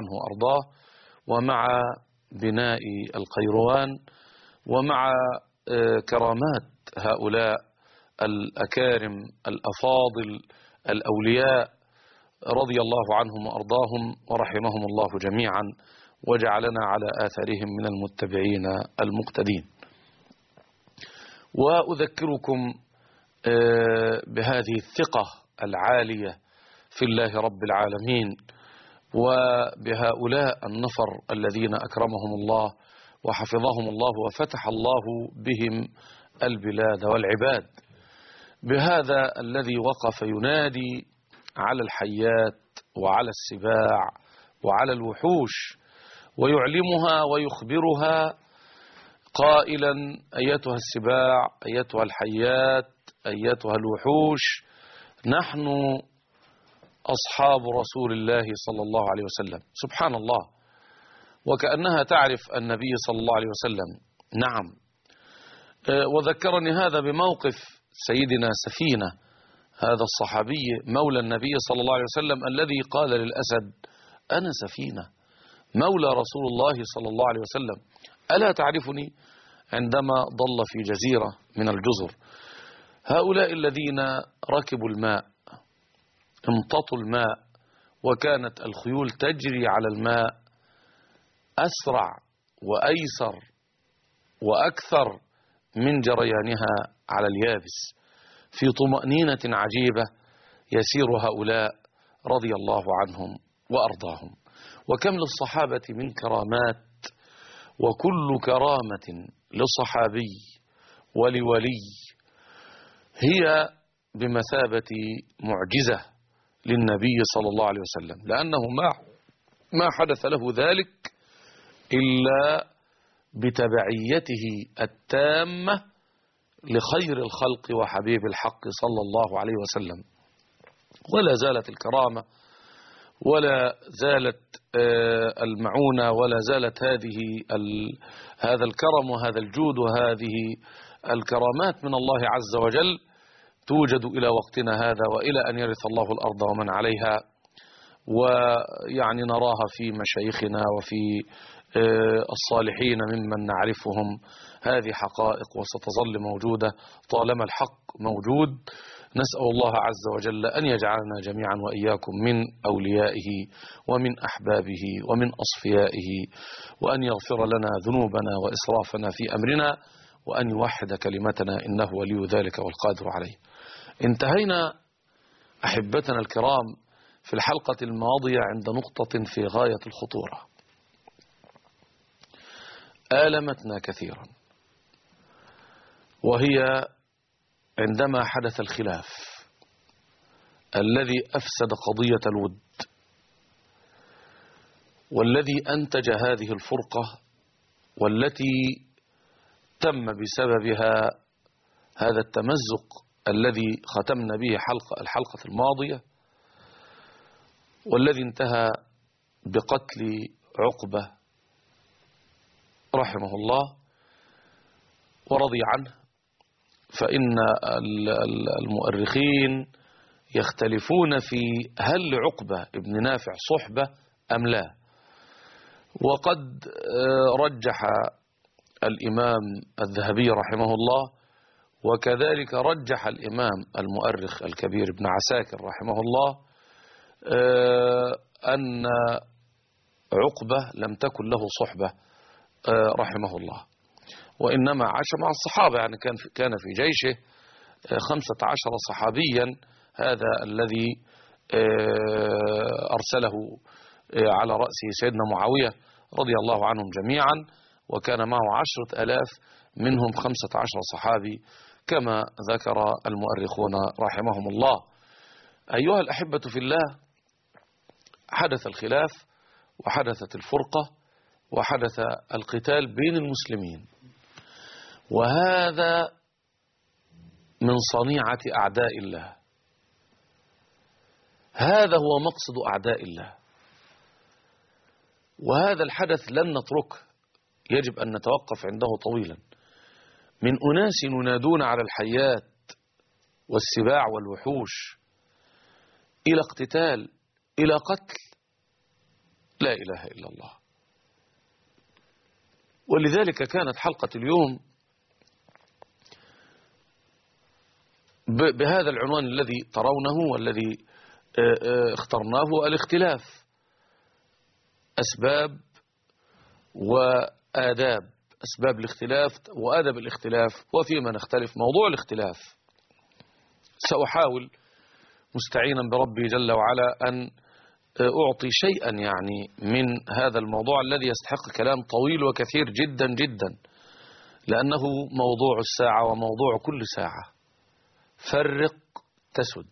عنه وأرضاه، ومع بناء القيروان، ومع كرامات هؤلاء الأكارم الأفاضل الأولياء رضي الله عنهم وأرضاهم ورحمهم الله جميعا، وجعلنا على آثارهم من المتبعين المقتدين. وأذكركم بهذه الثقة العالية في الله رب العالمين، وبهؤلاء النفر الذين أكرمهم الله وحفظهم الله وفتح الله بهم البلاد والعباد، بهذا الذي وقف ينادي على الحيات وعلى السباع وعلى الوحوش، ويعلمها ويخبرها قائلا: أيتها السباع، أيتها الحيات، أيتها الوحوش، نحن أصحاب رسول الله صلى الله عليه وسلم. سبحان الله، وكأنها تعرف النبي صلى الله عليه وسلم. نعم. وذكرني هذا بموقف سيدنا سفينة، هذا الصحابي مولى النبي صلى الله عليه وسلم الذي قال للأسد: أنا سفينة مولى رسول الله صلى الله عليه وسلم، ألا تعرفني؟ عندما ضل في جزيرة من الجزر. هؤلاء الذين ركبوا الماء، امتطوا الماء، وكانت الخيول تجري على الماء أسرع وأيسر وأكثر من جريانها على اليابس، في طمأنينة عجيبة يسير هؤلاء رضي الله عنهم وأرضاهم. وكم للصحابة من كرامات، وكل كرامة لصحابي ولولي هي بمثابة معجزة للنبي صلى الله عليه وسلم، لأنه ما حدث له ذلك إلا بتبعيته التامة لخير الخلق وحبيب الحق صلى الله عليه وسلم. ولا زالت الكرامة، ولا زالت المعونة، ولا زالت هذا الكرم وهذا الجود وهذه الكرامات من الله عز وجل توجد إلى وقتنا هذا، وإلى أن يرث الله الأرض ومن عليها. ويعني نراها في مشايخنا وفي الصالحين ممن نعرفهم. هذه حقائق وستظل موجودة طالما الحق موجود. نسأل الله عز وجل أن يجعلنا جميعا وإياكم من أوليائه ومن أحبابه ومن أصفيائه، وأن يغفر لنا ذنوبنا وإسرافنا في أمرنا، وأن يوحد كلمتنا، إنه ولي ذلك والقادر عليه. انتهينا أحبتنا الكرام في الحلقة الماضية عند نقطة في غاية الخطورة آلمتنا كثيرا، وهي عندما حدث الخلاف الذي أفسد قضية الود، والذي أنتج هذه الفرقة، والتي تم بسببها هذا التمزق الذي ختمنا به الحلقة الماضية، والذي انتهى بقتل عقبة رحمه الله ورضي عنه. فإن المؤرخين يختلفون في هل لعقبة ابن نافع صحبة أم لا، وقد رجح الإمام الذهبي رحمه الله، وكذلك رجح الإمام المؤرخ الكبير ابن عساكر رحمه الله أن عقبة لم تكن له صحبة رحمه الله، وإنما عاش مع الصحابة، يعني كان في جيشه 15 صحابيا، هذا الذي أرسله على رأسه سيدنا معاوية رضي الله عنهم جميعا، وكان معه 10,000 منهم 15 صحابي كما ذكر المؤرخون رحمهم الله. أيها الأحبة في الله، حدث الخلاف وحدثت الفرقة وحدث القتال بين المسلمين، وهذا من صنيعة أعداء الله، هذا هو مقصد أعداء الله، وهذا الحدث لن نتركه، يجب أن نتوقف عنده طويلا. من أناس ينادون على الحيات والسباع والوحوش إلى اقتتال، إلى قتل، لا إله إلا الله. ولذلك كانت حلقة اليوم بهذا العنوان الذي ترونه والذي اخترناه: الاختلاف، أسباب وآداب، أسباب الاختلاف وآداب الاختلاف وفيما نختلف. موضوع الاختلاف سأحاول مستعينا بربي جل وعلا أن أعطي شيئا يعني من هذا الموضوع الذي يستحق كلام طويل وكثير جدا جدا، لأنه موضوع الساعة وموضوع كل ساعة. فرق تسد.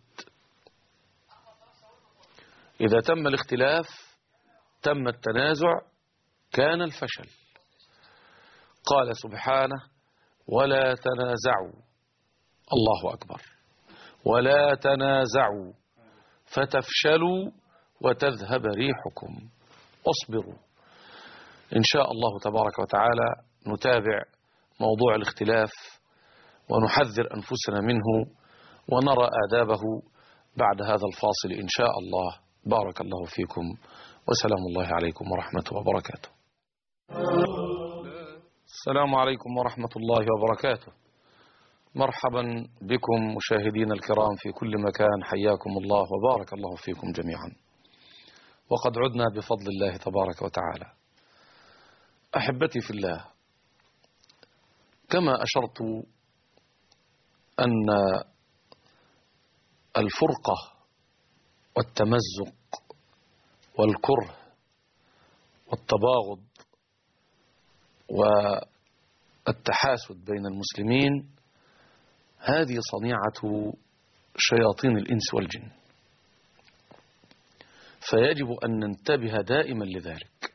إذا تم الاختلاف تم التنازع كان الفشل. قال سبحانه: ولا تنازعوا، الله أكبر، ولا تنازعوا فتفشلوا وتذهب ريحكم واصبروا. إن شاء الله تبارك وتعالى نتابع موضوع الاختلاف ونحذر أنفسنا منه ونرى آدابه بعد هذا الفاصل إن شاء الله. بارك الله فيكم وسلام الله عليكم ورحمته وبركاته. السلام عليكم ورحمة الله وبركاته. مرحبا بكم مشاهدين الكرام في كل مكان، حياكم الله وبارك الله فيكم جميعا. وقد عدنا بفضل الله تبارك وتعالى. أحبتي في الله، كما أشرت أن الفرقة والتمزق والكره والتباغض والتحاسد بين المسلمين هذه صنيعة شياطين الإنس والجن، فيجب أن ننتبه دائما لذلك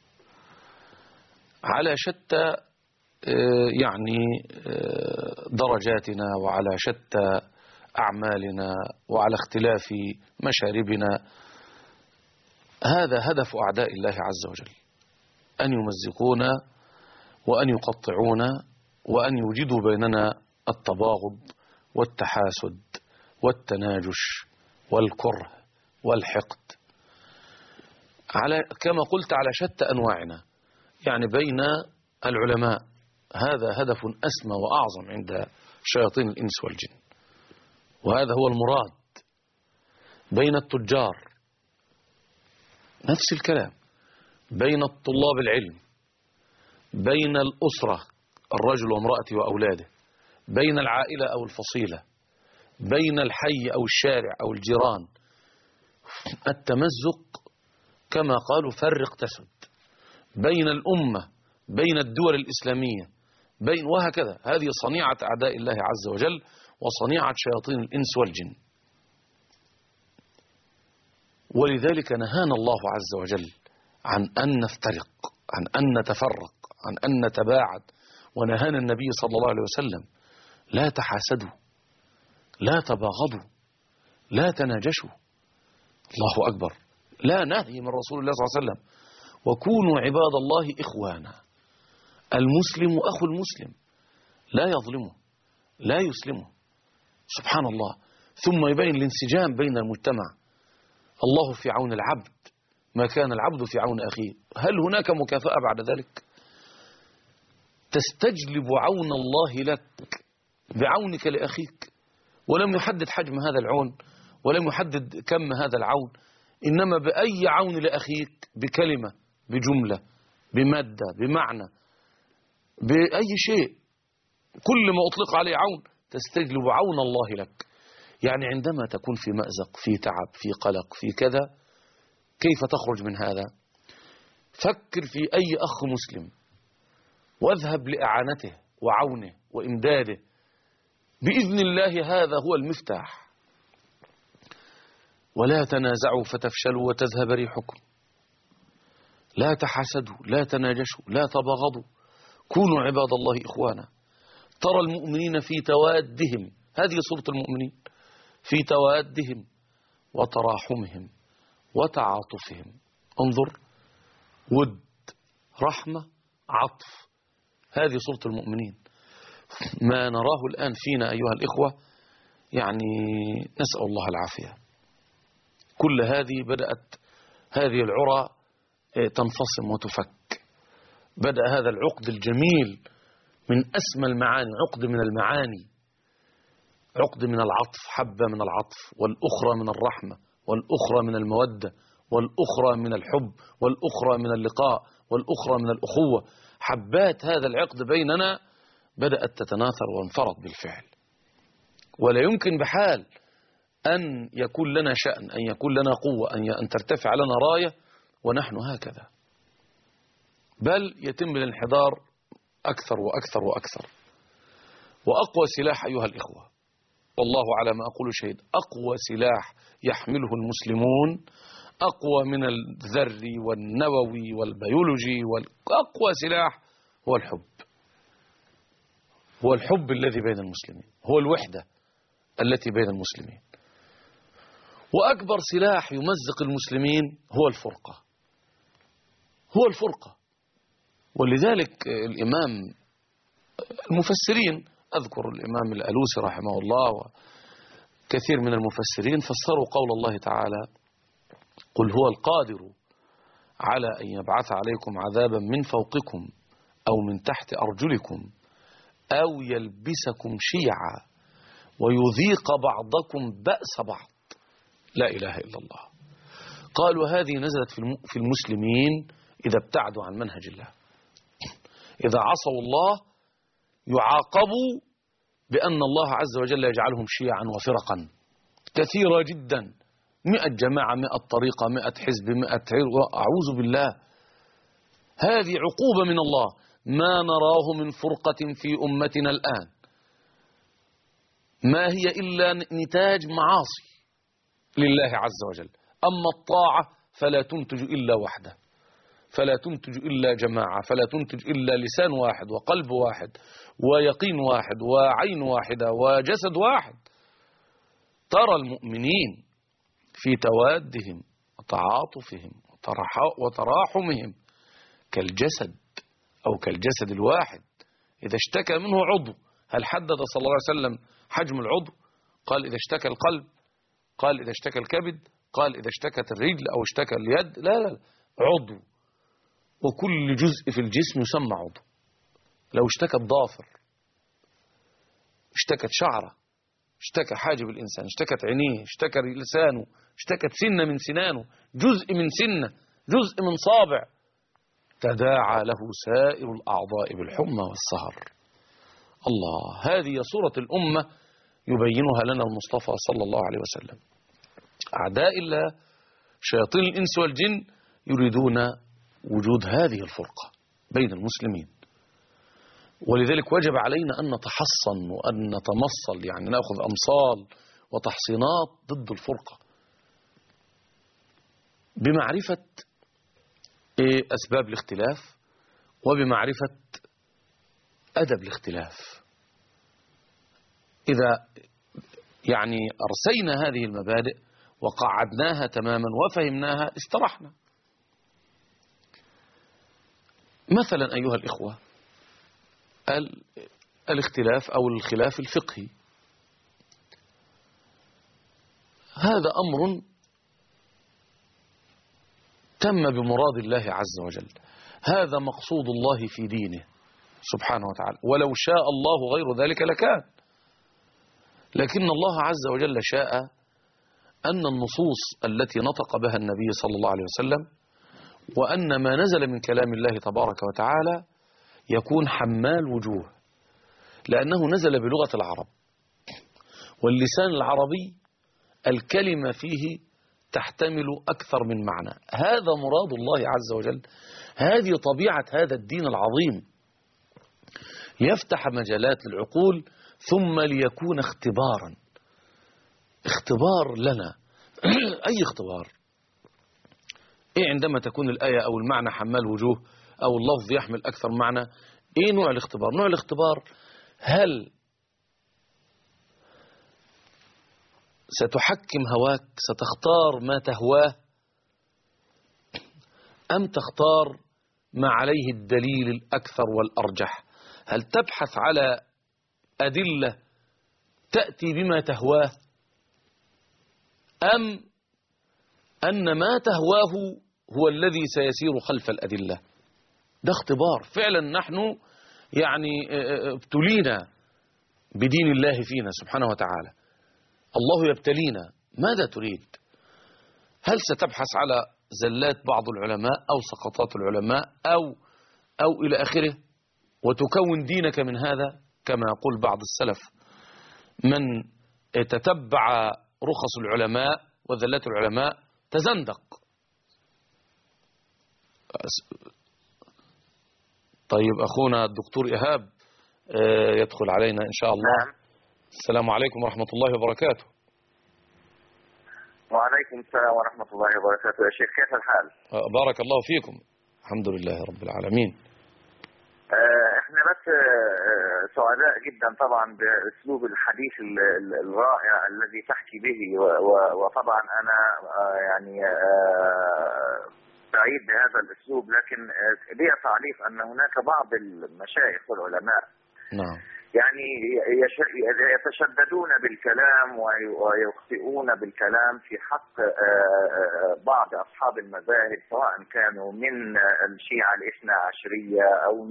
على شتى يعني درجاتنا وعلى شتى أعمالنا وعلى اختلاف مشاربنا. هذا هدف أعداء الله عز وجل، أن يمزقونا وأن يقطعونا وأن يوجدوا بيننا التباغض والتحاسد والتناجش والكره والحقد، كما قلت على شتى أنواعنا، يعني بين العلماء. هذا هدف أسمى وأعظم عند شياطين الإنس والجن، وهذا هو المراد. بين التجار نفس الكلام، بين الطلاب العلم، بين الأسرة الرجل وامرأته وأولاده، بين العائلة أو الفصيلة، بين الحي أو الشارع أو الجيران. التمزق كما قالوا فرق تسد، بين الأمة، بين الدول الإسلامية، وهكذا. هذه صنيعة أعداء الله عز وجل وصنيعة شياطين الإنس والجن. ولذلك نهانا الله عز وجل عن أن نفترق، عن أن نتفرق، عن أن نتباعد. ونهانا النبي صلى الله عليه وسلم: لا تحاسدوا، لا تباغضوا، لا تناجشوا. الله أكبر. لا نهي من رسول الله صلى الله عليه وسلم: وكونوا عباد الله إخوانا. المسلم أخو المسلم، لا يظلمه لا يسلمه. سبحان الله. ثم يبين الانسجام بين المجتمع. الله في عون العبد ما كان العبد في عون أخيه. هل هناك مكافأة بعد ذلك؟ تستجلب عون الله لك بعونك لأخيك، ولم يحدد حجم هذا العون ولم يحدد كم هذا العون، إنما بأي عون لأخيك، بكلمة، بجملة، بمادة، بمعنى، بأي شيء، كل ما أطلق عليه عون تستجلب عون الله لك. يعني عندما تكون في مأزق، في تعب، في قلق، في كذا، كيف تخرج من هذا؟ فكر في أي أخ مسلم واذهب لإعانته وعونه وإمداده. بإذن الله هذا هو المفتاح. ولا تنازعوا فتفشلوا وتذهب ريحكم. لا تحسدوا، لا تناجشوا، لا تباغضوا، كونوا عباد الله إخوانا. ترى المؤمنين في توادهم، هذه صورة المؤمنين، في توادهم وتراحمهم وتعاطفهم. انظر، ود، رحمة، عطف، هذه صورة المؤمنين. ما نراه الآن فينا أيها الإخوة يعني نسأل الله العافية. كل هذه بدأت هذه العرى تنفصم وتفك. بدأ هذا العقد الجميل من أسمى المعاني، عقد من المعاني، عقد من العطف، حبة من العطف، والأخرى من الرحمة، والأخرى من المودة، والأخرى من الحب، والأخرى من اللقاء، والأخرى من الأخوة. حبات هذا العقد بيننا بدأت تتناثر وانفرط بالفعل. ولا يمكن بحال أن يكون لنا شأن، أن يكون لنا قوة، أن ترتفع لنا راية ونحن هكذا، بل يتم الانحدار أكثر وأكثر وأكثر. وأقوى سلاح أيها الإخوة، والله على ما أقول شهيد، أقوى سلاح يحمله المسلمون، أقوى من الذري والنووي والبيولوجي، أقوى سلاح هو الحب. هو الحب الذي بين المسلمين، هو الوحدة التي بين المسلمين. وأكبر سلاح يمزق المسلمين هو الفرقة، هو الفرقة. ولذلك الإمام المفسرين، أذكر الإمام الألوسي رحمه الله وكثير من المفسرين، فسروا قول الله تعالى: قل هو القادر على أن يبعث عليكم عذابا من فوقكم أو من تحت أرجلكم أو يلبسكم شيعا ويذيق بعضكم بأس بعض. لا إله إلا الله. قالوا هذه نزلت في المسلمين إذا ابتعدوا عن منهج الله، إذا عصوا الله يعاقبوا بأن الله عز وجل يجعلهم شيعا وفرقا كثيرة جدا، 100 جماعة، 100 طريقة، 100 حزب، 100 أعوذ بالله. هذه عقوبة من الله. ما نراه من فرقة في أمتنا الآن ما هي إلا نتاج معاصي لله عز وجل. أما الطاعة فلا تنتج إلا وحده، فلا تنتج إلا جماعة، فلا تنتج إلا لسان واحد وقلب واحد ويقين واحد وعين واحدة وجسد واحد. ترى المؤمنين في توادهم وتعاطفهم وتراحمهم كالجسد أو كالجسد الواحد إذا اشتكى منه عضو. هل حدد صلى الله عليه وسلم حجم العضو؟ قال إذا اشتكى القلب، قال إذا اشتكى الكبد، قال إذا اشتكت الرجل أو اشتكى اليد. لا لا، عضو، وكل جزء في الجسم يسمى عضو. لو اشتكى الضافر، اشتكت شعره، اشتكى حاجب الإنسان، اشتكت عينيه، اشتكى لسانه، اشتكت سنة من سنانه، جزء من سنة، جزء من صابع، تداعى له سائر الأعضاء بالحمى والسهر. الله، هذه صورة الأمة يبينها لنا المصطفى صلى الله عليه وسلم. أعداء الله شياطين الإنس والجن يريدون وجود هذه الفرقة بين المسلمين. ولذلك وجب علينا أن نتحصن وأن نتمصل، يعني نأخذ أمصال وتحصينات ضد الفرقة بمعرفة أسباب الاختلاف وبمعرفة أدب الاختلاف. إذا يعني أرسينا هذه المبادئ وقعدناها تماما وفهمناها استرحنا. مثلا أيها الإخوة، الاختلاف أو الخلاف الفقهي، هذا أمر تم بمراد الله عز وجل، هذا مقصود الله في دينه سبحانه وتعالى، ولو شاء الله غير ذلك لكان. لكن الله عز وجل شاء أن النصوص التي نطق بها النبي صلى الله عليه وسلم وأن ما نزل من كلام الله تبارك وتعالى يكون حمال وجوه، لأنه نزل بلغة العرب، واللسان العربي الكلمة فيه تحتمل أكثر من معنى. هذا مراد الله عز وجل، هذه طبيعة هذا الدين العظيم، ليفتح مجالات للعقول ثم ليكون اختبارا، اختبار لنا. أي اختبار؟ إيه عندما تكون الآية أو المعنى حمال وجوه أو اللفظ يحمل أكثر معنى؟ إيه نوع الاختبار؟ نوع الاختبار هل ستحكم هواك، ستختار ما تهواه، أم تختار ما عليه الدليل الأكثر والأرجح؟ هل تبحث على أدلة تأتي بما تهواه، أم أن ما تهواه هو الذي سيسير خلف الأدلة. ده اختبار فعلا. نحن يعني ابتلينا بدين الله فينا سبحانه وتعالى. الله يبتلينا. ماذا تريد؟ هل ستبحث على زلات بعض العلماء أو سقطات العلماء أو إلى آخره وتكون دينك من هذا؟ كما يقول بعض السلف: من تتبع رخص العلماء وذلات العلماء تزندق. طيب أخونا الدكتور إيهاب يدخل علينا إن شاء الله. نعم. السلام عليكم ورحمة الله وبركاته. وعليكم السلام ورحمة الله وبركاته يا شيخ، كيف الحال؟ بارك الله فيكم. الحمد لله رب العالمين. احنا بس سعداء جدا طبعا باسلوب الحديث الرائع الذي تحكي به، وطبعا انا يعني سعيد بهذا الاسلوب، لكن لي تعليق ان هناك بعض المشايخ والعلماء نعم يعني يتشددون بالكلام ويخطئون بالكلام في حق بعض أصحاب المذاهب، سواء كانوا من الشيعة الاثنى عشرية أو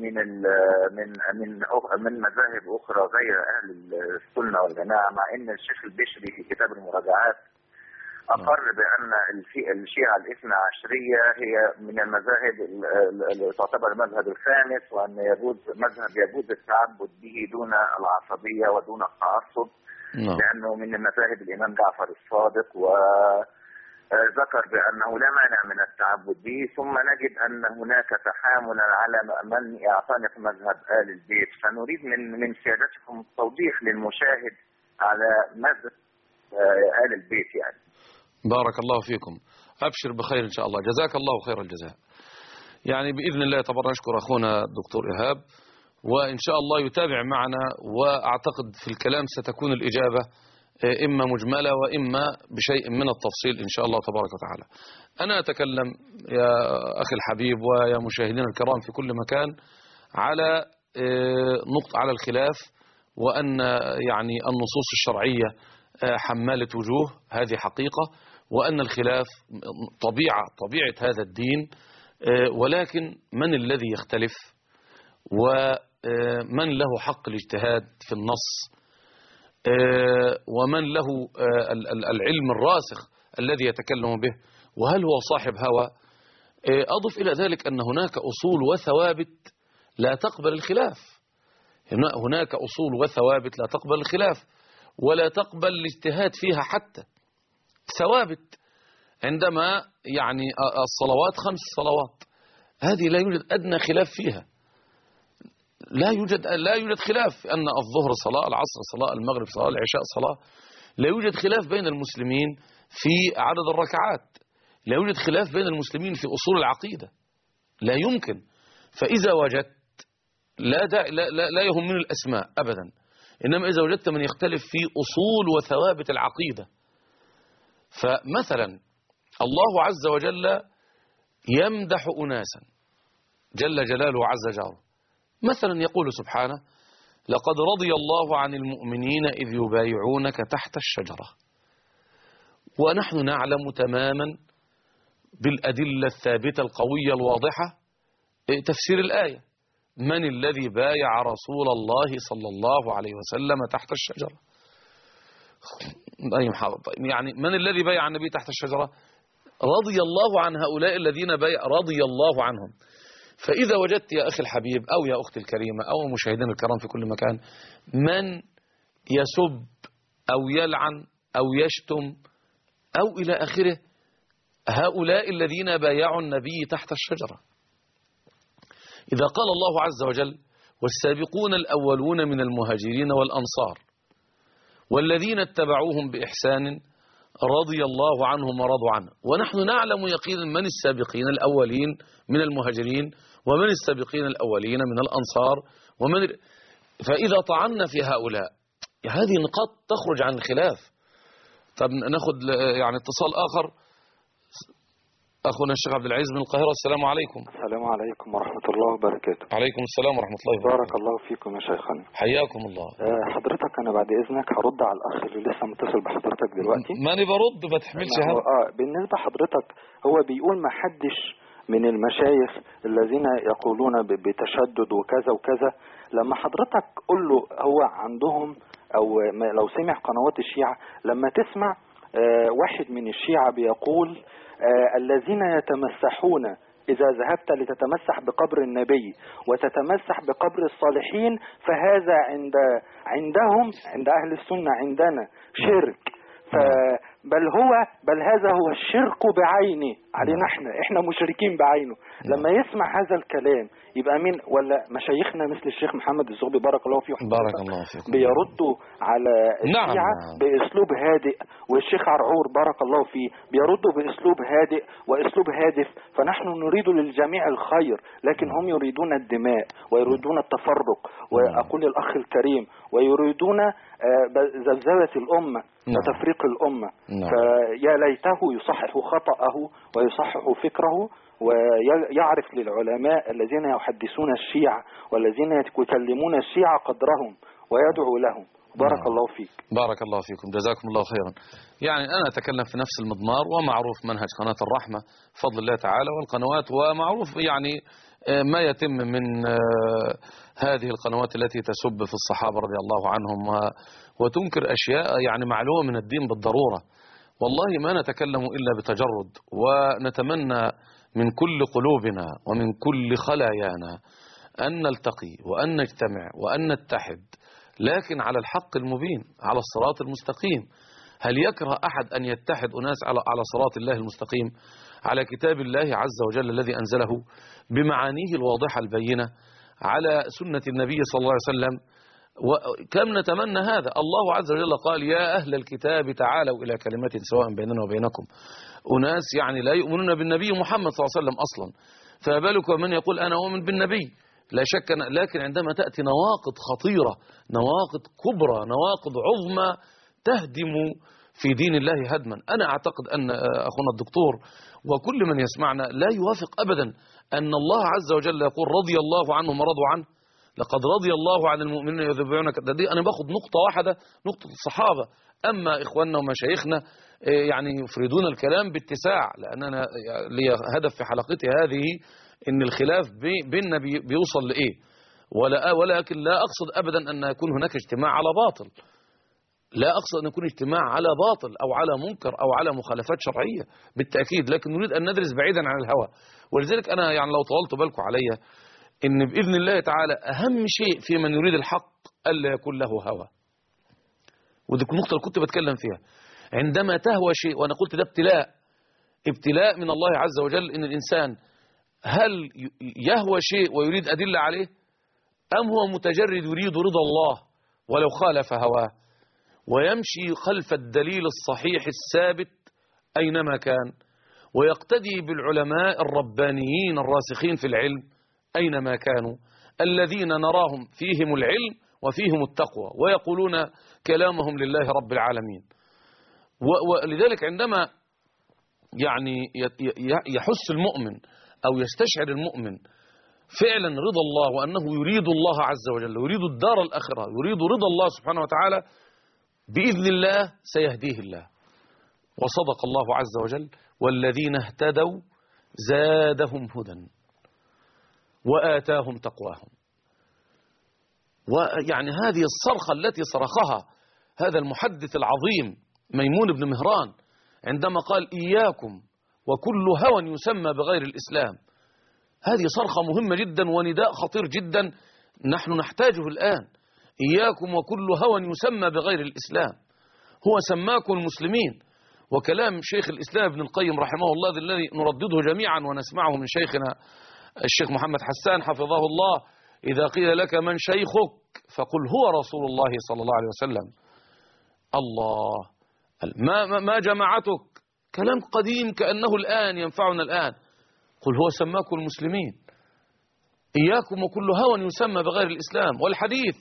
من مذاهب أخرى غير أهل السنة والجماعة، مع أن الشيخ البشري في كتاب المراجعات أقر بأن الشيعة الاثنى عشرية هي من المذاهب اللي تعتبر المذهب الخامس، وأن يجوز التعبد به دون العصبية ودون التعصب، لأنه من المذاهب الإمام جعفر الصادق، وذكر بأنه لا مانع من التعبد به. ثم نجد أن هناك تحاملا على من يعتنق مذهب آل البيت، فنريد من سيادتكم التوضيح للمشاهد على مذهب آل البيت يعني. بارك الله فيكم. أبشر بخير إن شاء الله. جزاك الله خير الجزاء. يعني بإذن الله طبعا نشكر أخونا الدكتور إيهاب، وإن شاء الله يتابع معنا، وأعتقد في الكلام ستكون الإجابة إما مجملة وإما بشيء من التفصيل إن شاء الله تبارك وتعالى. أنا أتكلم يا أخي الحبيب ويا مشاهدينا الكرام في كل مكان على نقطة على الخلاف، وأن يعني النصوص الشرعية حمالة وجوه، هذه حقيقة، وأن الخلاف طبيعة هذا الدين، ولكن من الذي يختلف ومن له حق الاجتهاد في النص ومن له العلم الراسخ الذي يتكلم به، وهل هو صاحب هوى. أضف إلى ذلك أن هناك أصول وثوابت لا تقبل الخلاف. هناك أصول وثوابت لا تقبل الخلاف ولا تقبل الاجتهاد فيها حتى. ثوابت عندما يعني الصلوات 5 صلوات، هذه لا يوجد أدنى خلاف فيها، لا يوجد خلاف أن الظهر صلاة، العصر صلاة، المغرب صلاة، العشاء صلاة. لا يوجد خلاف بين المسلمين في عدد الركعات، لا يوجد خلاف بين المسلمين في أصول العقيدة، لا يمكن. فإذا وجدت لا يهمني الأسماء أبدا، إنما إذا وجدت من يختلف في أصول وثوابت العقيدة. فمثلا الله عز وجل يمدح أناسا جل جلاله عز جاره، مثلا يقول سبحانه: لقد رضي الله عن المؤمنين إذ يبايعونك تحت الشجرة. ونحن نعلم تماما بالأدلة الثابتة القوية الواضحة تفسير الآية: من الذي بايع رسول الله صلى الله عليه وسلم تحت الشجرة؟ يعني من الذي بايع النبي تحت الشجرة؟ رضي الله عن هؤلاء الذين بايع، رضي الله عنهم. فإذا وجدت يا أخي الحبيب أو يا أختي الكريمة أو مشاهدينا الكرام في كل مكان من يسب أو يلعن أو يشتم أو إلى آخره، هؤلاء الذين بايعوا النبي تحت الشجرة. إذا قال الله عز وجل: والسابقون الأولون من المهاجرين والأنصار والذين اتبعوهم بإحسان رضي الله عنهم ورضوا عنه، ونحن نعلم يقينا من السابقين الأولين من المهاجرين ومن السابقين الأولين من الأنصار فإذا طعنا في هؤلاء، هذه نقاط تخرج عن الخلاف. طب ناخد يعني اتصال آخر. أخونا الشيخ عبد العزيز من القاهرة. السلام عليكم. السلام عليكم ورحمة الله وبركاته. عليكم السلام ورحمة الله وبركاته. بارك الله فيكم يا شيخنا. حياكم الله. حضرتك أنا بعد إذنك هرد على الأخ اللي لسه متصل بحضرتك دلوقتي. ماني برد، ما تحملش هم. بالنسبة حضرتك هو بيقول ما حدش من المشايخ الذين يقولون بتشدد وكذا وكذا، لما حضرتك قل له هو عندهم، او لو سمع قنوات الشيعة، لما تسمع واحد من الشيعة بيقول الذين يتمسحون، إذا ذهبت لتتمسح بقبر النبي وتتمسح بقبر الصالحين فهذا عندهم، عند أهل السنة، عندنا شرك. بل هذا هو الشرك بعينه علينا، احنا مشركين بعينه. لما يسمع هذا الكلام يبقى مين؟ ولا مشايخنا مثل الشيخ محمد الزغبي بارك الله فيه بارك الله فيكم بيردوا على الشيعة باسلوب هادئ، والشيخ عرعور بارك الله فيه بيردوا باسلوب هادئ واسلوب هادف. فنحن نريد للجميع الخير، لكن هم يريدون الدماء ويريدون التفرق، واقول الاخ الكريم، ويريدون زلزلة الامة وتفريق الامة. فيا ليته يصحح خطأه ويصحح فكره، ويعرف للعلماء الذين يحدثون الشيعة والذين يكلمون الشيعة قدرهم ويدعو لهم. بارك الله فيك. بارك الله فيكم، جزاكم الله خيرا. يعني أنا أتكلم في نفس المضمار، ومعروف منهج قناة الرحمة بفضل الله تعالى والقنوات، ومعروف يعني ما يتم من هذه القنوات التي تسب في الصحابة رضي الله عنهم وتنكر أشياء يعني معلومة من الدين بالضرورة. والله ما نتكلم إلا بتجرد، ونتمنى من كل قلوبنا ومن كل خلايانا أن نلتقي وأن نجتمع وأن نتحد، لكن على الحق المبين، على الصراط المستقيم. هل يكره أحد أن يتحد أناس على صراط الله المستقيم، على كتاب الله عز وجل الذي أنزله بمعانيه الواضحة البينة، على سنة النبي صلى الله عليه وسلم؟ وكم نتمنى هذا. الله عز وجل قال: يا أهل الكتاب تعالوا إلى كلمة سواء بيننا وبينكم. أناس يعني لا يؤمنون بالنبي محمد صلى الله عليه وسلم أصلا، فبالك ومن يقول أنا أؤمن بالنبي؟ لا شك. لكن عندما تأتي نواقض خطيرة، نواقض كبرى، نواقض عظمى تهدم في دين الله هدما، أنا أعتقد أن أخونا الدكتور وكل من يسمعنا لا يوافق أبدا أن الله عز وجل يقول: رضي الله عنهم ورضوا عنه، لقد رضي الله عن المؤمنين يذبحونك. دي أنا باخد نقطة واحدة، نقطة الصحابة. أما إخواننا ومشايخنا يعني يفردون الكلام باتساع، لأننا لي هدف في حلقتي هذه إن الخلاف بيننا بيوصل لإيه، ولكن لا أقصد أبدا أن يكون هناك اجتماع على باطل، لا أقصد أن يكون اجتماع على باطل أو على منكر أو على مخالفات شرعية بالتأكيد، لكن نريد أن ندرس بعيدا عن الهوى. ولذلك أنا يعني لو طولت بالكم عليا، إن بإذن الله تعالى أهم شيء في من يريد الحق ألا يكون له هوى. ودي النقطة اللي كنت بتكلم فيها. عندما تهوى شيء، وأنا قلت ده ابتلاء من الله عز وجل، إن الإنسان هل يهوى شيء ويريد أدلة عليه، أم هو متجرد يريد رضا الله ولو خالف هواه، ويمشي خلف الدليل الصحيح الثابت أينما كان، ويقتدي بالعلماء الربانيين الراسخين في العلم أينما كانوا، الذين نراهم فيهم العلم وفيهم التقوى، ويقولون كلامهم لله رب العالمين. ولذلك عندما يعني يحس المؤمن أو يستشعر المؤمن فعلا رضا الله، وأنه يريد الله عز وجل، يريد الدار الآخرة، يريد رضا الله سبحانه وتعالى، بإذن الله سيهديه الله. وصدق الله عز وجل: والذين اهتدوا زادهم هدى وآتاهم تقواهم. ويعني هذه الصرخة التي صرخها هذا المحدث العظيم ميمون بن مهران عندما قال: إياكم وكل هوى يسمى بغير الإسلام، هذه صرخة مهمة جدا ونداء خطير جدا نحن نحتاجه الآن. إياكم وكل هوى يسمى بغير الإسلام، هو سماكم المسلمين. وكلام شيخ الإسلام ابن القيم رحمه الله الذي نردده جميعا ونسمعه من شيخنا الشيخ محمد حسان حفظه الله: إذا قيل لك من شيخك فقل هو رسول الله صلى الله عليه وسلم. الله، ما جماعتك؟ كلام قديم كأنه الآن ينفعنا الآن. قل هو سماكم المسلمين. إياكم وكل هوى يسمى بغير الإسلام. والحديث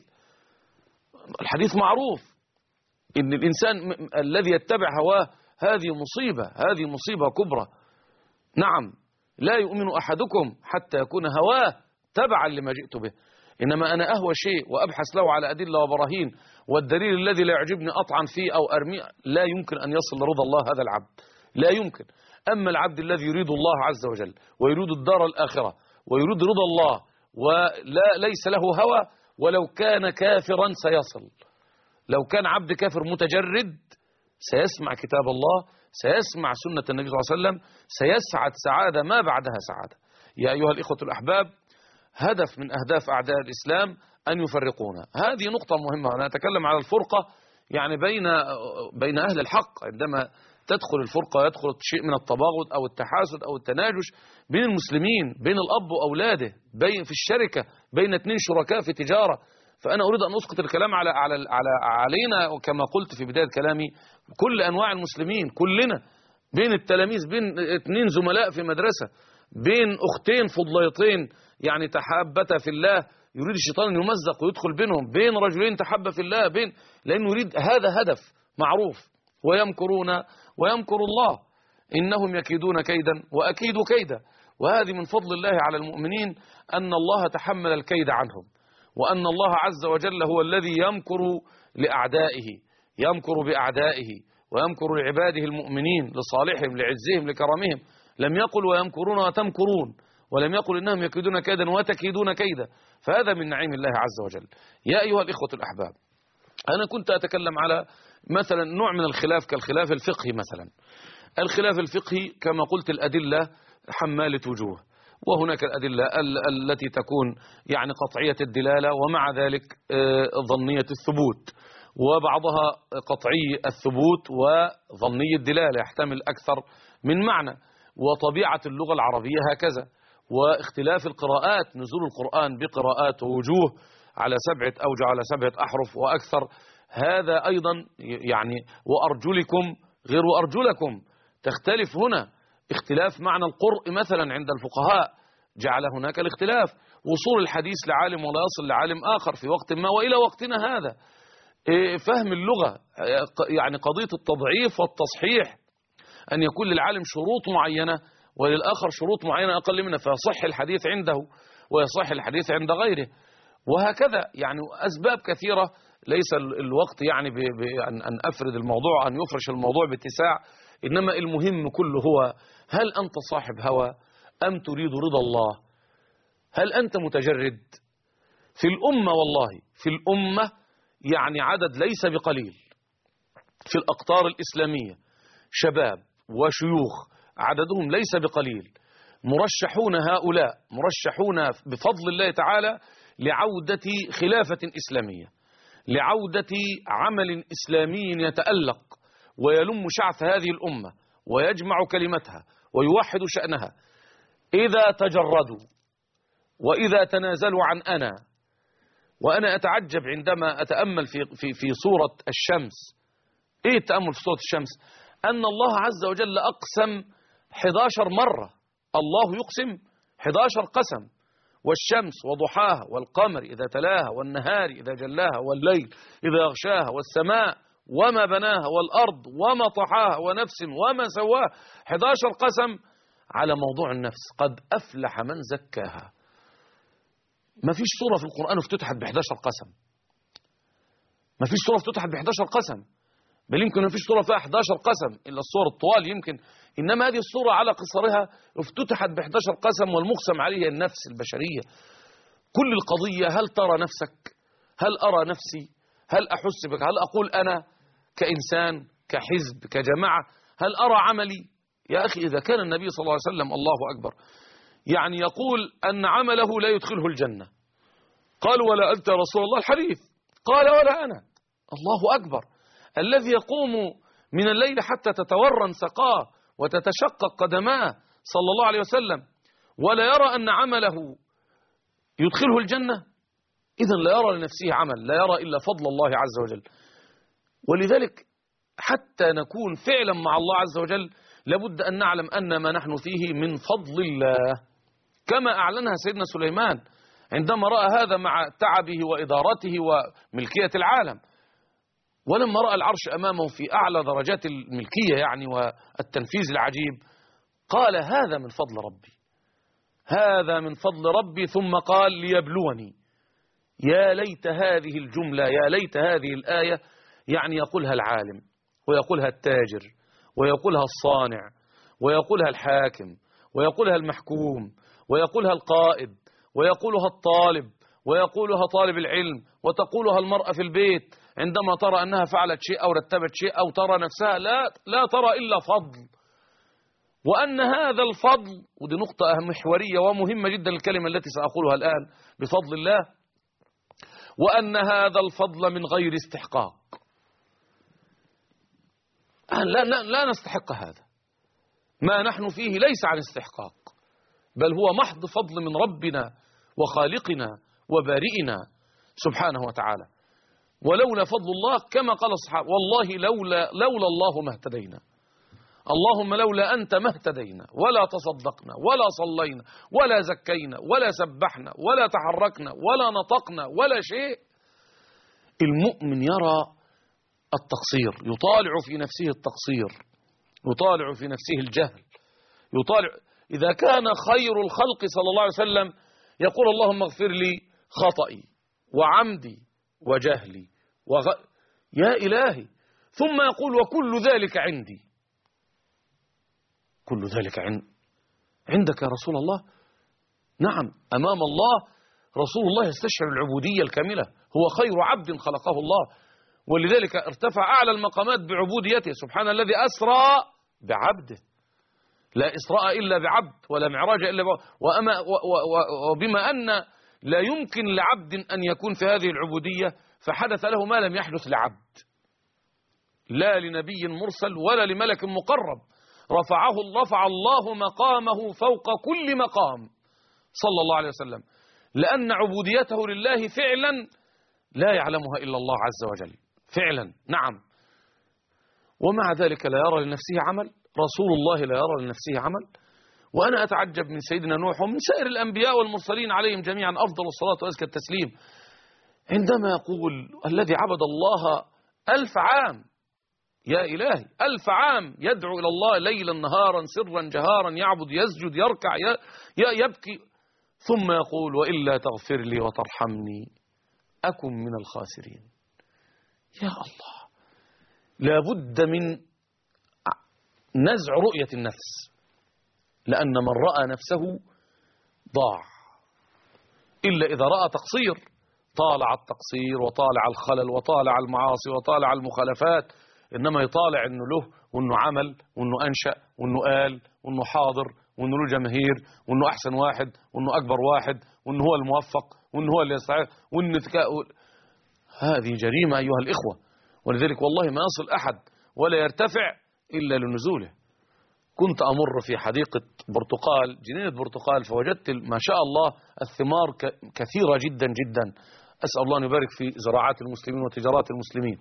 معروف إن الإنسان الذي يتبع هواه هذه مصيبة كبرى. نعم، لا يؤمن أحدكم حتى يكون هواه تبعا لما جئت به. إنما أنا أهوى شيء وأبحث له على أدلة وبراهين، والدليل الذي لا يعجبني أطعن فيه أو أرميه، لا يمكن أن يصل لرضا الله هذا العبد، لا يمكن. أما العبد الذي يريد الله عز وجل ويريد الدار الآخرة ويريد رضا الله وليس له هوى، ولو كان كافرا سيصل. لو كان عبد كافر متجرد سيسمع كتاب الله، سيسمع سنة النبي صلى الله عليه وسلم، سيسعد سعادة ما بعدها سعادة. يا أيها الإخوة الأحباب، هدف من أهداف أعداء الإسلام أن يفرقونا. هذه نقطة مهمة. أنا أتكلم على الفرقة يعني بين أهل الحق. عندما تدخل الفرقة يدخل شيء من التباغض أو التحاسد أو التناجش بين المسلمين، بين الأب وأولاده، بين في الشركة، بين اثنين شركاء في تجارة. فأنا أريد أن أسقط الكلام علينا، وكما قلت في بداية كلامي كل أنواع المسلمين كلنا، بين التلاميذ، بين اثنين زملاء في مدرسة، بين أختين فضليتين يعني تحابتا في الله، يريد الشيطان أن يمزق ويدخل بينهم، بين رجلين تحابا في الله، لأنه يريد هذا هدف معروف. ويمكرون ويمكر الله، إنهم يكيدون كيدا وأكيد كيدا. وهذه من فضل الله على المؤمنين أن الله تحمل الكيد عنهم، وأن الله عز وجل هو الذي يمكر لأعدائه، يمكر بأعدائه ويمكر لعباده المؤمنين لصالحهم لعزهم لكرمهم. لم يقل ويمكرون وتمكرون، ولم يقل إنهم يكيدون كيدا وتكيدون كيدا. فهذا من نعيم الله عز وجل. يا أيها الإخوة الأحباب، أنا كنت أتكلم على مثلا نوع من الخلاف كالخلاف الفقهي. مثلا الخلاف الفقهي كما قلت الأدلة حمالة وجوه، وهناك الأدلة التي تكون يعني قطعية الدلالة ومع ذلك ظنية الثبوت، وبعضها قطعي الثبوت وظني الدلالة يحتمل أكثر من معنى. وطبيعة اللغة العربية هكذا، واختلاف القراءات، نزول القرآن بقراءات ووجوه على 7 أوجه على 7 أحرف وأكثر، هذا أيضا يعني وأرجلكم غير أرجلكم تختلف. هنا اختلاف معنى القرء مثلا عند الفقهاء جعل هناك الاختلاف، وصول الحديث لعالم ولا يصل لعالم آخر في وقت ما وإلى وقتنا هذا. فهم اللغة يعني قضية التضعيف والتصحيح، أن يكون للعالم شروط معينة وللآخر شروط معينة أقل منها، فيصح الحديث عنده ويصح الحديث عند غيره، وهكذا. يعني أسباب كثيرة، ليس الوقت يعني أن أفرد الموضوع، أن يفرش الموضوع باتساع، إنما المهم كله هو هل أنت صاحب هوى أم تريد رضا الله؟ هل أنت متجرد؟ في الأمة والله في الأمة يعني عدد ليس بقليل في الأقطار الإسلامية، شباب وشيوخ عددهم ليس بقليل، مرشحون، هؤلاء مرشحون بفضل الله تعالى لعودة خلافة إسلامية، لعودة عمل إسلامي يتألق ويلم شعث هذه الأمة ويجمع كلمتها ويوحد شأنها. إذا تجردوا وإذا تنازلوا عن أنا، وأنا أتعجب عندما أتأمل في سورة الشمس. إيه التأمل في سورة الشمس؟ أن الله عز وجل أقسم 11 مرة، الله يقسم 11 قسم، والشمس وضحاها والقمر إذا تلاها والنهار إذا جلاها والليل إذا يغشاها والسماء وما بناها والأرض وما طحاها ونفس وما سواها. 11 قسم على موضوع النفس. قد أفلح من زكاها. ما فيش سورة في القرآن افتتحت ب11 قسم، ما فيش سورة افتتحت ب11 قسم، بل يمكن ما فيش سورة فيها 11 قسم إلا السور الطوال يمكن، إنما هذه السورة على قصرها افتتحت ب11 قسم، والمقسم عليه النفس البشرية. كل القضية هل ترى نفسك؟ هل أرى نفسي؟ هل أحس بك؟ هل أقول أنا كإنسان كحزب كجماعة؟ هل أرى عملي؟ يا أخي إذا كان النبي صلى الله عليه وسلم الله أكبر يعني يقول أن عمله لا يدخله الجنة، قال ولا أنت رسول الله الحديث، قال ولا أنا. الله أكبر. الذي يقوم من الليل حتى تتورم سقاه وتتشقق قدماه صلى الله عليه وسلم ولا يرى أن عمله يدخله الجنة، إذن لا يرى لنفسه عمل، لا يرى إلا فضل الله عز وجل. ولذلك حتى نكون فعلا مع الله عز وجل لابد أن نعلم أن ما نحن فيه من فضل الله، كما أعلنها سيدنا سليمان عندما رأى هذا مع تعبه وإدارته وملكية العالم، ولما رأى العرش أمامه في أعلى درجات الملكية يعني والتنفيذ العجيب، قال هذا من فضل ربي، هذا من فضل ربي، ثم قال ليبلوني. يا ليت هذه الجملة، يا ليت هذه الآية يعني يقولها العالم ويقولها التاجر ويقولها الصانع ويقولها الحاكم، ويقولها المحكوم، ويقولها القائد، ويقولها الطالب، ويقولها طالب العلم، وتقولها المرأة في البيت عندما ترى أنها فعلت شيء أو رتبت شيء أو ترى نفسها لا ترى إلا فضل، وأن هذا الفضل، ودي نقطة محورية ومهمة جدا الكلمة التي سأقولها الآن بفضل الله، وأن هذا الفضل من غير استحقاق. لا نستحق هذا، ما نحن فيه ليس عن استحقاق، بل هو محض فضل من ربنا وخالقنا وبارئنا سبحانه وتعالى. ولولا فضل الله كما قال الصحابة والله لولا الله ما اهتدينا، اللهم لولا أنت ما اهتدينا ولا تصدقنا ولا صلينا ولا زكينا ولا سبحنا ولا تحركنا ولا نطقنا ولا شيء. المؤمن يرى التقصير، يطالع في نفسه التقصير، يطالع في نفسه الجهل، يطالع. إذا كان خير الخلق صلى الله عليه وسلم يقول اللهم اغفر لي خطئي وعمدي وجهلي يا إلهي، ثم يقول وكل ذلك عندي. كل ذلك عندك يا رسول الله؟ نعم، أمام الله رسول الله يستشعر العبودية الكاملة، هو خير عبد خلقه الله، ولذلك ارتفع أعلى المقامات بعبوديته. سبحان الذي أسرى بعبده، لا إسراء إلا بعبد ولا معراج إلا بعبد. وبما أن لا يمكن لعبد أن يكون في هذه العبودية فحدث له ما لم يحدث لعبد، لا لنبي مرسل ولا لملك مقرب. رفع الله مقامه فوق كل مقام صلى الله عليه وسلم، لأن عبوديته لله فعلا لا يعلمها إلا الله عز وجل فعلا. نعم، ومع ذلك لا يرى لنفسه عمل، رسول الله لا يرى لنفسه عمل. وأنا أتعجب من سيدنا نوح ومن سائر الأنبياء والمرسلين عليهم جميعا أفضل الصلاة وأزكى التسليم، عندما يقول الذي عبد الله 1000 عام، يا إلهي 1000 عام يدعو إلى الله ليلا نهارا سرا جهارا، يعبد يسجد يركع يبكي، ثم يقول وإلا تغفر لي وترحمني أكن من الخاسرين. يا الله، لابد من نزع رؤية النفس، لأن من رأى نفسه ضاع، إلا إذا رأى تقصير، طالع التقصير وطالع الخلل وطالع المعاصي وطالع المخالفات، إنما يطالع أنه له وأنه عمل وأنه أنشأ وأنه قال وأنه حاضر وأنه له جماهير وأنه أحسن واحد وأنه أكبر واحد وأنه هو الموفق وأنه هو اللي يستحق وأنه هذه جريمة أيها الإخوة. ولذلك والله ما يصل أحد ولا يرتفع إلا لنزوله. كنت أمر في حديقة برتقال، جنينة برتقال، فوجدت ما شاء الله الثمار كثيرة جدا جدا، أسأل الله أن يبارك في زراعات المسلمين وتجارات المسلمين.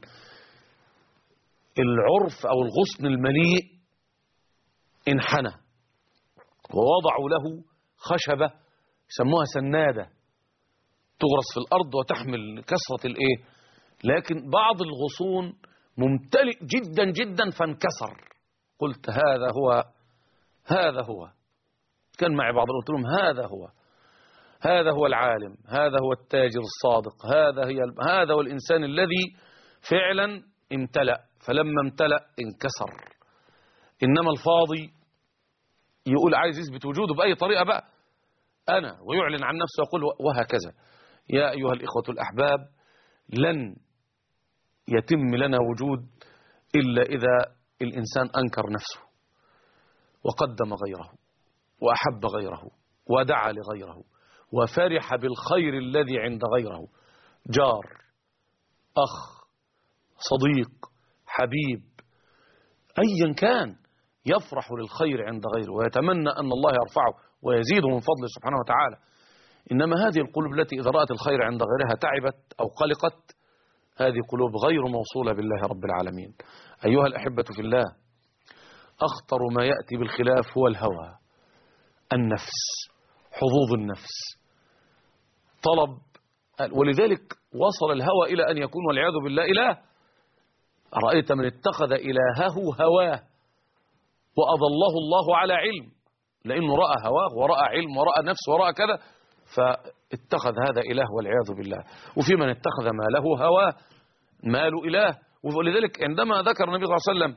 العرف أو الغصن المليء انحنى ووضعوا له خشبة يسموها سنادة تغرس في الأرض وتحمل كسرة الإيه، لكن بعض الغصون ممتلئ جدا جدا فانكسر. قلت هذا هو كان معي بعض، قلت لهم هذا هو العالم، هذا هو التاجر الصادق، هذا هو الإنسان الذي فعلا امتلأ، فلما امتلأ انكسر. إنما الفاضي يقول عايز يثبت وجوده بأي طريقة بقى أنا، ويعلن عن نفسه ويقول وهكذا. يا أيها الإخوة الأحباب، لن يتم لنا وجود إلا إذا الإنسان أنكر نفسه وقدم غيره وأحب غيره ودعا لغيره وفرح بالخير الذي عند غيره، جار، أخ، صديق، حبيب، أيا كان، يفرح للخير عند غيره ويتمنى أن الله يرفعه ويزيده من فضله سبحانه وتعالى. إنما هذه القلوب التي إذا رأت الخير عند غيرها تعبت أو قلقت، هذه قلوب غير موصولة بالله رب العالمين. أيها الأحبة في الله، أخطر ما يأتي بالخلاف هو الهوى، النفس، حظوظ النفس، طلب. ولذلك وصل الهوى إلى أن يكون والعياذ بالله إله. أرأيت من اتخذ إلهه هواه وأضله الله على علم، لأنه رأى هواه ورأى علم ورأى نفس ورأى كذا، فاتخذ هذا إله والعياذ بالله. وفي من اتخذ ماله هواه، ماله إله. ولذلك عندما ذكر النبي صلى الله عليه وسلم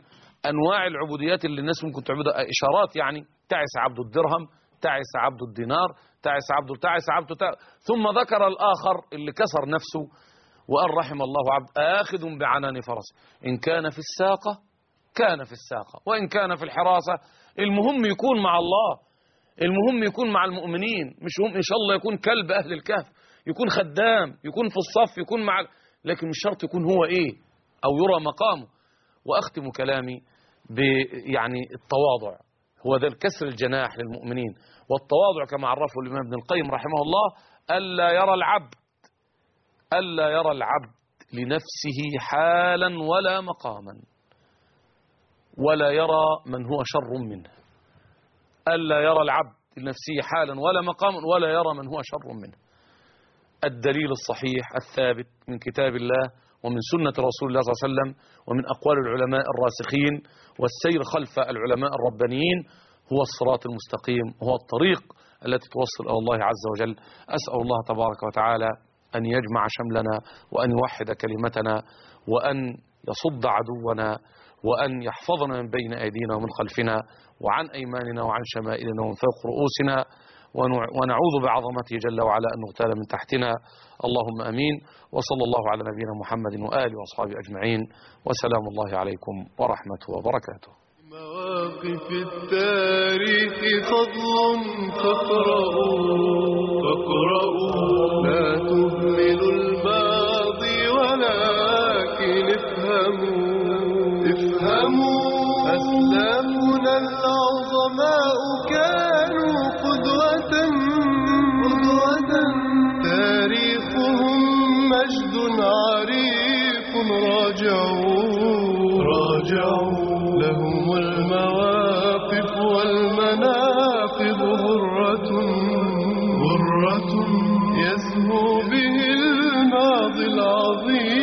أنواع العبوديات اللي الناس ممكن تعبدها، إشارات يعني. تعس عبد الدرهم، تعس عبد الدينار، تعس عبد ثم ذكر الآخر اللي كسر نفسه وقال رحم الله عبد آخذ بعنان فرسه، إن كان في الساقة كان في الساقة وإن كان في الحراسة. المهم يكون مع الله، المهم يكون مع المؤمنين، مش هم إن شاء الله يكون كلب أهل الكهف، يكون خدام، يكون في الصف، يكون مع، لكن مش شرط يكون هو إيه أو يرى مقامه. وأختم كلامي يعني التواضع هو ذا الكسر الجناح للمؤمنين. والتواضع كما عرفه الإمام ابن القيم رحمه الله ألا يرى العبد لنفسه حالا ولا مقاما، ولا يرى من هو شر منه. ألا يرى العبد لنفسه حالا ولا مقاما ولا يرى من هو شر منه. الدليل الصحيح الثابت من كتاب الله ومن سنة رسول الله صلى الله عليه وسلم ومن أقوال العلماء الراسخين والسير خلف العلماء الربانيين هو الصراط المستقيم، وهو الطريق التي توصل إلى الله عز وجل. أسأل الله تبارك وتعالى أن يجمع شملنا وأن يوحد كلمتنا وأن يصد عدونا وأن يحفظنا من بين أيدينا ومن خلفنا وعن أيماننا وعن شمائلنا ومن فوق رؤوسنا، ونعوذ بعظمته جل وعلا أن نغتال من تحتنا. اللهم أمين. وصلى الله على نبينا محمد وآله وأصحابه أجمعين، وسلام الله عليكم ورحمته وبركاته. مواقف التاريخ فضل فاقرؤوا لا تهملوا الماضي ولكن افهموا أسلافنا العظماء كانوا قدوة تاريخهم مجد عريق راجعوا لهم المواقف والمناقب غرة يزهو به الماضي العظيم